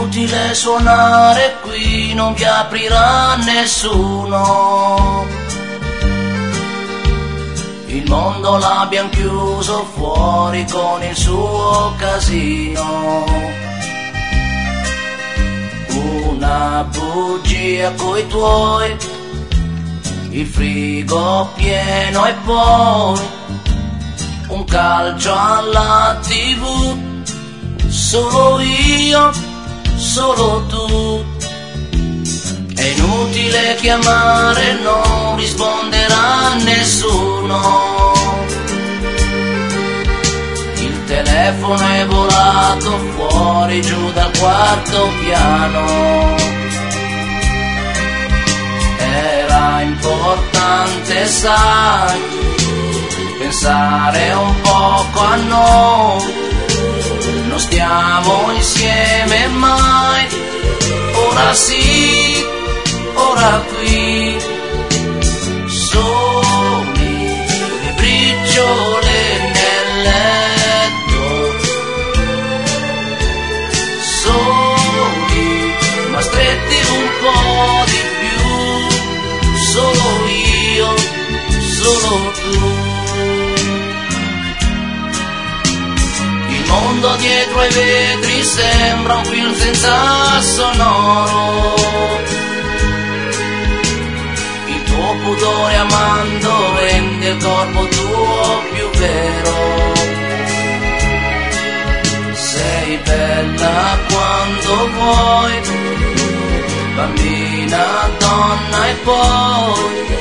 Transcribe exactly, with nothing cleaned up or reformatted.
inutile suonare qui, non vi aprirà nessuno. Il mondo l'abbiamo chiuso fuori con il suo casino. Una bugia coi tuoi, il frigo pieno e poi un calcio alla tivù. Solo io, solo tu. È inutile chiamare, non risponderà nessuno. Il telefono è volato fuori giù dal quarto piano. Era importante, sai, pensare un poco a noi. Non stiamo insieme mai, ora sì, ora qui, soli le briciole nel letto, soli ma stretti un po' di più, solo io, solo tu. Il mondo dietro ai vetri sembra un film senza sonoro. Il tuo pudore amando rende il corpo tuo più vero. Sei bella quando vuoi, bambina, donna e poi